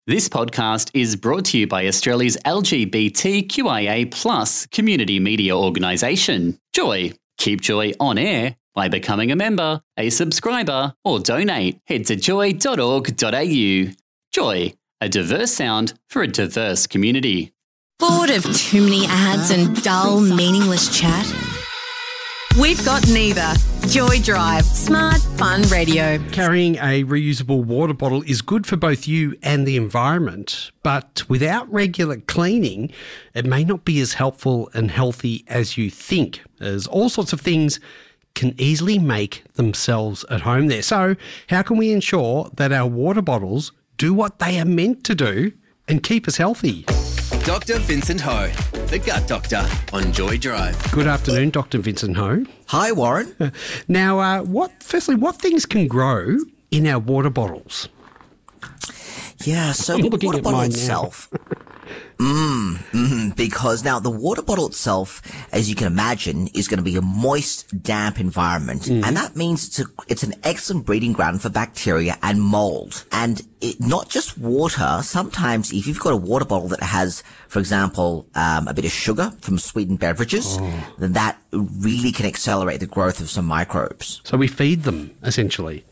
This podcast is brought to you by Australia's LGBTQIA+ community media organisation, Joy. Keep Joy on air by becoming a member, a subscriber, or donate. Head to joy.org.au. Joy, a diverse sound for a diverse community. Bored of too many ads and dull, meaningless chat? We've got neither. Joy Drive, smart, fun radio. Carrying a reusable water bottle is good for both you and the environment, but without regular cleaning, it may not be as helpful and healthy as you think, as all sorts of things can easily make themselves at home there. So how can we ensure that our water bottles do what they are meant to do and keep us healthy? Dr. Vincent Ho, the Gut Doctor on Joy Drive. Good afternoon, Dr. Vincent Ho. Hi, Warren. Now, what things can grow in our water bottles? Yeah, so the water bottle itself. Because now the water bottle itself, as you can imagine, is going to be a moist, damp environment. And that means it's an excellent breeding ground for bacteria and mold. And not just water, sometimes if you've got a water bottle that has, for example, a bit of sugar from sweetened beverages, then that really can accelerate the growth of some microbes. So we feed them, essentially.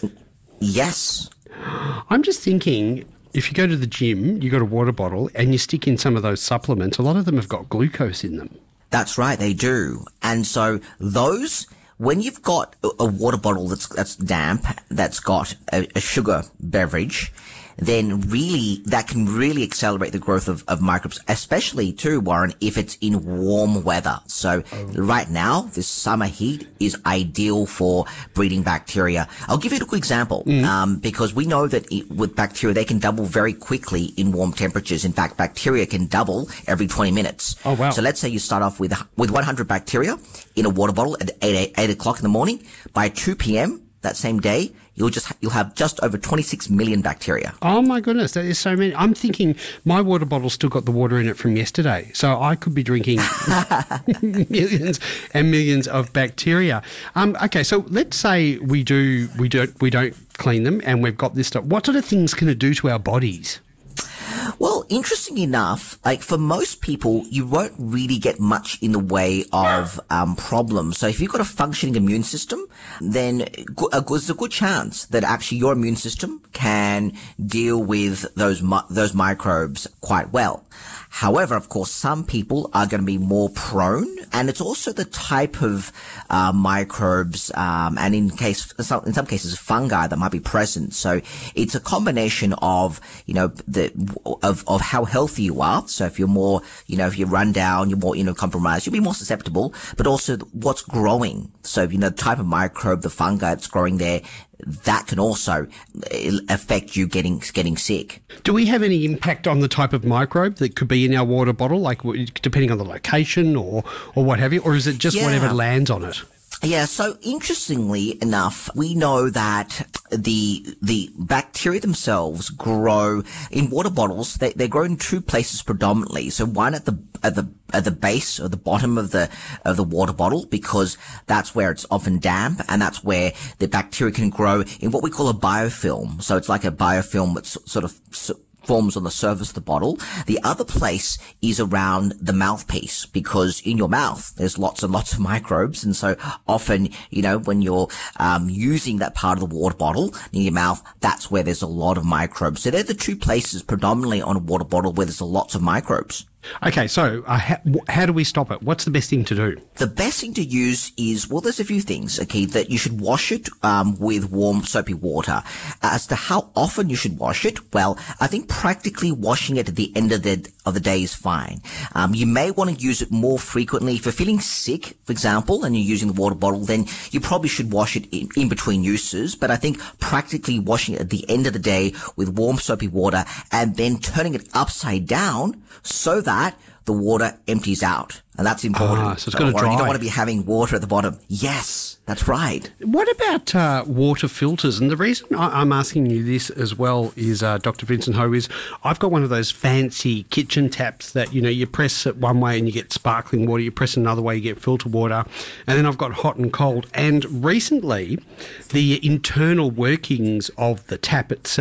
Yes. I'm just thinking, if you go to the gym, you got a water bottle and you stick in some of those supplements, a lot of them have got glucose in them. That's right, they do. And so those, when you've got a water bottle that's damp, that's got a sugar beverage, then really, that can really accelerate the growth of microbes, especially too, Warren, if it's in warm weather. So right now, this summer heat is ideal for breeding bacteria. I'll give you a quick example, because we know that with bacteria, they can double very quickly in warm temperatures. In fact, bacteria can double every 20 minutes. Oh, wow. So let's say you start off with 100 bacteria in a water bottle at 8 o'clock in the morning. By 2 p.m. that same day, you'll have just over 26 million bacteria. Oh my goodness, that is so many. I'm thinking my water bottle's still got the water in it from yesterday, so I could be drinking millions and millions of bacteria. Okay, so let's say we don't clean them, and we've got this stuff. What sort of things can it do to our bodies? Well, interesting enough, like for most people, you won't really get much in the way of problems. So if you've got a functioning immune system, then there's a good chance that actually your immune system can deal with those microbes quite well. However, of course, some people are going to be more prone, and it's also the type of microbes, and in some cases fungi that might be present. So it's a combination of, of how healthy you are. So if you're more, if you run down, you're more compromised, you'll be more susceptible, but also what's growing. So, the type of microbe, the fungi that's growing there, that can also affect you getting sick. Do we have any impact on the type of microbe that could be in our water bottle, like depending on the location or what have you, or is it just whatever lands on it? Yeah, so interestingly enough, we know that the bacteria themselves grow in water bottles. They grow in two places predominantly. So one at the base or the bottom of the water bottle, because that's where it's often damp, and that's where the bacteria can grow in what we call a biofilm. So it's like a biofilm that's sort of forms on the surface of the bottle. The other place is around the mouthpiece, because in your mouth there's lots and lots of microbes, and so often, when you're using that part of the water bottle in your mouth, that's where there's a lot of microbes. So they're the two places predominantly on a water bottle where there's lots of microbes. Okay, so how do we stop it? What's the best thing to do? The best thing to use is, well, there's a few things, okay, that you should wash it with warm soapy water. As to how often you should wash it, well, I think practically washing it at the end of the day is fine. You may want to use it more frequently. If you're feeling sick, for example, and you're using the water bottle, then you probably should wash it in between uses. But I think practically washing it at the end of the day with warm soapy water and then turning it upside down so that the water empties out. And that's important. So it's got to dry. You don't want to be having water at the bottom. Yes, that's right. What about water filters? And the reason I'm asking you this as well is, Dr. Vincent Ho, is I've got one of those fancy kitchen taps that, you press it one way and you get sparkling water, you press another way, you get filter water, and then I've got hot and cold. And recently, the internal workings of the tap itself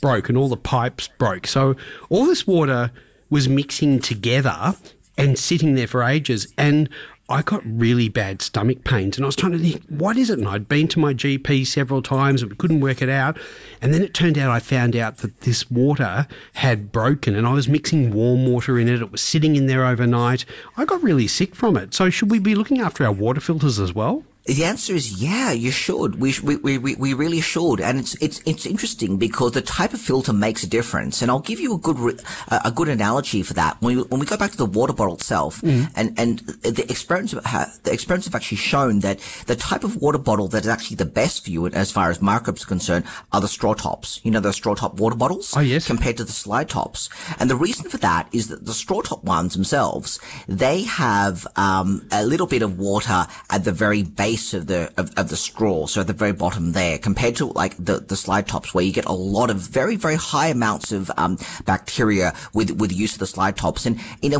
broke and all the pipes broke. So all this water was mixing together and sitting there for ages. And I got really bad stomach pains, and I was trying to think, what is it? And I'd been to my GP several times and couldn't work it out. And then it turned out I found out that this water had broken, and I was mixing warm water in it. It was sitting in there overnight. I got really sick from it. So should we be looking after our water filters as well? The answer is yeah, you should. We really should. And it's interesting because the type of filter makes a difference. And I'll give you a good analogy for that. When we go back to the water bottle itself, and the experiments have actually shown that the type of water bottle that is actually the best for you as far as microbes are concerned are the straw tops. You know, the straw top water bottles? Oh, yes. Compared to the slide tops. And the reason for that is that the straw top ones themselves, they have a little bit of water at the very base of the straw, so at the very bottom there, compared to like the slide tops where you get a lot of very, very high amounts of bacteria with the use of the slide tops. And in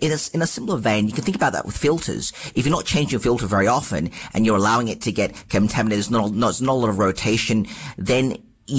a similar vein, you can think about that with filters. If you're not changing your filter very often and you're allowing it to get contaminated, there's not a lot of rotation, then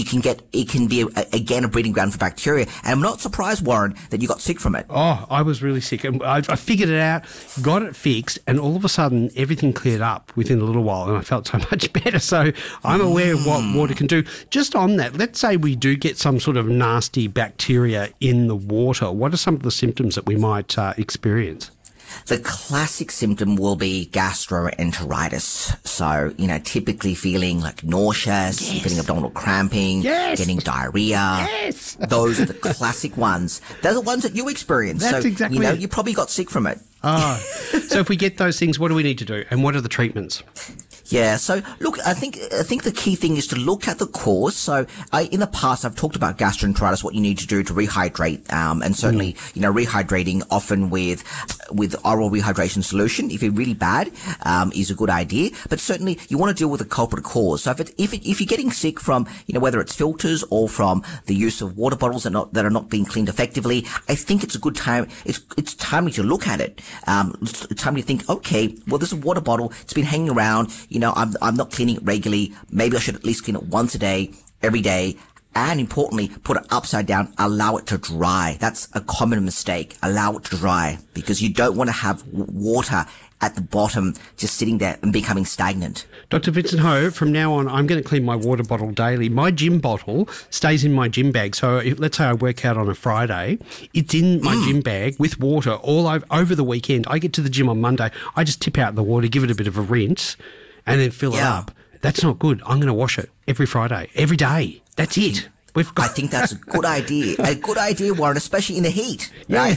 it can be again a breeding ground for bacteria. And I'm not surprised, Warren, that you got sick from it. Oh, I was really sick. And I figured it out, got it fixed, and all of a sudden everything cleared up within a little while and I felt so much better. So I'm aware of what water can do. Just on that, let's say we do get some sort of nasty bacteria in the water. What are some of the symptoms that we might experience? The classic symptom will be gastroenteritis. So, typically feeling like nauseous, feeling abdominal cramping, getting diarrhea. Yes. Those are the classic ones. They're the ones that you experience. That's exactly it. You probably got sick from it. Oh. So if we get those things, what do we need to do? And what are the treatments? Yeah, so look, I think the key thing is to look at the cause. So in the past, I've talked about gastroenteritis, what you need to do to rehydrate, and certainly, rehydrating often with oral rehydration solution, if it's really bad, is a good idea. But certainly you want to deal with the culprit cause. So if you're getting sick from, whether it's filters or from the use of water bottles that are not being cleaned effectively, I think it's a good time. It's timely to look at it. It's time to think, okay, well, this is a water bottle. It's been hanging around. I'm not cleaning it regularly. Maybe I should at least clean it once a day, every day. And importantly, put it upside down, allow it to dry. That's a common mistake. Allow it to dry because you don't want to have water at the bottom just sitting there and becoming stagnant. Dr. Vincent Ho, from now on, I'm going to clean my water bottle daily. My gym bottle stays in my gym bag. So let's say I work out on a Friday, it's in my gym bag with water all over the weekend. I get to the gym on Monday. I just tip out the water, give it a bit of a rinse and then fill it up. That's not good. I'm going to wash it every Friday, every day. That's it. I think that's a good idea. A good idea, Warren, especially in the heat. Right?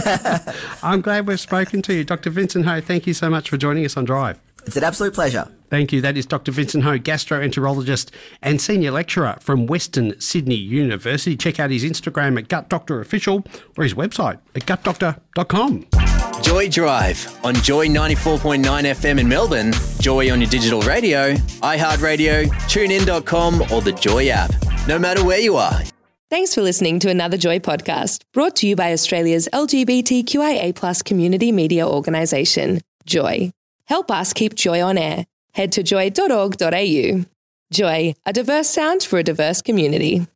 I'm glad we've spoken to you. Dr. Vincent Ho, thank you so much for joining us on Drive. It's an absolute pleasure. Thank you. That is Dr. Vincent Ho, gastroenterologist and senior lecturer from Western Sydney University. Check out his Instagram at Gut Doctor Official or his website at gutdoctor.com. Joy Drive on Joy 94.9 FM in Melbourne, Joy on your digital radio, iHeartRadio, TuneIn.com or the Joy app. No matter where you are. Thanks for listening to another Joy podcast brought to you by Australia's LGBTQIA+ community media organisation, Joy. Help us keep Joy on air. Head to joy.org.au. Joy, a diverse sound for a diverse community.